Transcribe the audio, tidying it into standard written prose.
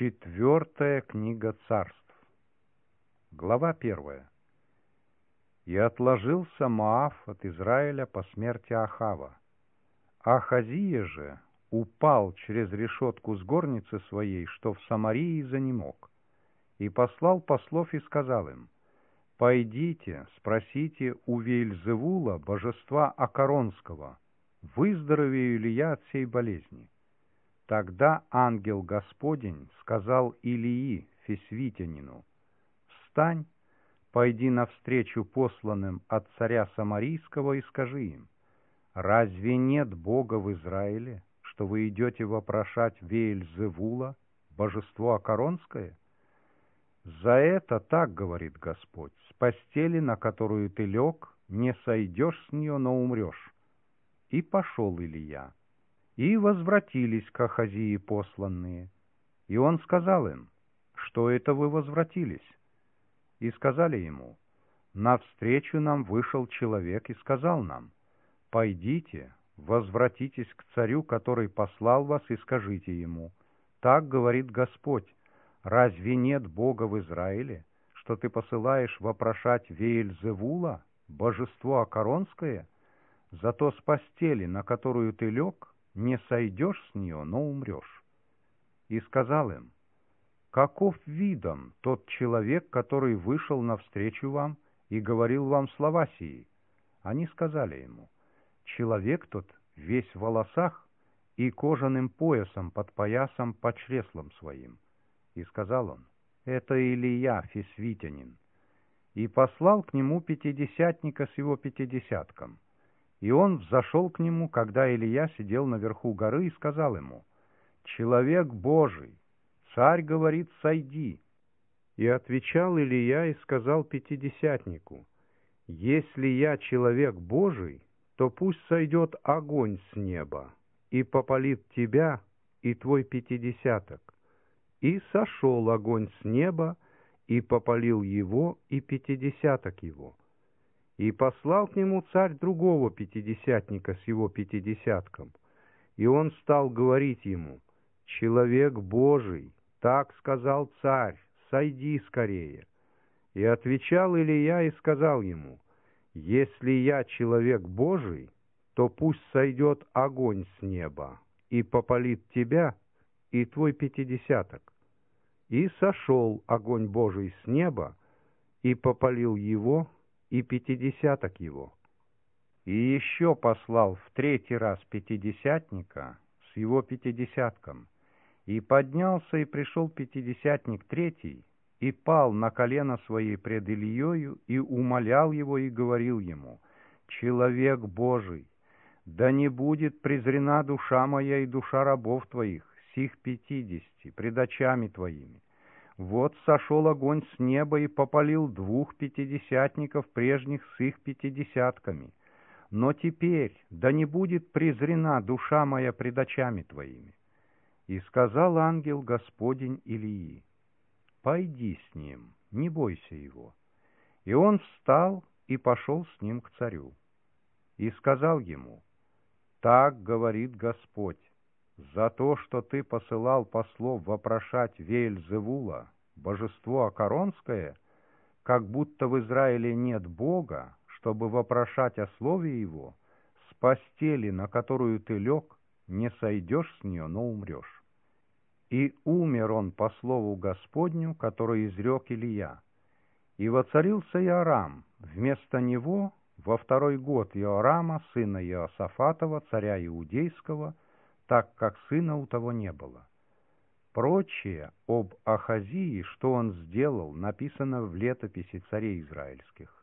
Четвертая книга царств. Глава 1. «И отложился Моав от Израиля по смерти Ахава. Ахазия же упал через решетку с горницы своей, что в Самарии занемог, и послал послов и сказал им: «Пойдите, спросите у Веельзевула, божества Акаронского, выздоровею ли я от сей болезни». Тогда ангел Господень сказал Илии, фисвитянину: «Встань, пойди навстречу посланным от царя Самарийского и скажи им: разве нет Бога в Израиле, что вы идете вопрошать Веельзевула, божество Акаронское? За это так говорит Господь: с постели, на которую ты лег, не сойдешь с нее, но умрешь». И пошел Илия. И возвратились к Ахазии посланные. И он сказал им: «Что это вы возвратились?» И сказали ему: «Навстречу нам вышел человек и сказал нам: пойдите, возвратитесь к царю, который послал вас, и скажите ему: так говорит Господь: разве нет Бога в Израиле, что ты посылаешь вопрошать Веельзевула, божество Акаронское? Зато с постели, на которую ты лег, не сойдешь с нее, но умрешь». И сказал им: «Каков видом тот человек, который вышел навстречу вам и говорил вам слова сии?» Они сказали ему: «Человек тот весь в волосах и кожаным поясом под поясом под чреслом своим». И сказал он: «Это Илия, фисвитянин». И послал к нему пятидесятника с его пятидесятком. И он взошел к нему, когда Илия сидел наверху горы, и сказал ему: «Человек Божий, царь говорит: сойди». И отвечал Илия и сказал пятидесятнику: «Если я человек Божий, то пусть сойдет огонь с неба и попалит тебя и твой пятидесяток». И сошел огонь с неба и попалил его и пятидесяток его. И послал к нему царь другого пятидесятника с его пятидесятком. И он стал говорить ему: «Человек Божий, так сказал царь: сойди скорее». И отвечал Илия и сказал ему: «Если я человек Божий, то пусть сойдет огонь с неба и попалит тебя и твой пятидесяток». И сошел огонь Божий с неба и попалил его и пятидесяток его. И еще послал в третий раз пятидесятника с его пятидесятком. И поднялся и пришел пятидесятник третий, и пал на колено свои пред Илиею, и умолял его, и говорил ему: «Человек Божий, да не будет презрена душа моя и душа рабов твоих, сих 50, пред очами твоими. Вот сошел огонь с неба и попалил двух пятидесятников прежних с их пятидесятками. Но теперь да не будет презрена душа моя пред очами твоими». И сказал ангел Господень Илии: «Пойди с ним, не бойся его». И он встал и пошел с ним к царю. И сказал ему: «Так говорит Господь: за то, что ты посылал послов вопрошать Веельзевула, божество Акаронское, как будто в Израиле нет Бога, чтобы вопрошать о слове его, с постели, на которую ты лег, не сойдешь с нее, но умрешь». И умер он по слову Господню, который изрек Илия. И воцарился Иорам вместо него во второй год Иорама, сына Иосафатова, царя Иудейского, так как сына у того не было. Прочее об Ахазии, что он сделал, написано в летописи царей израильских.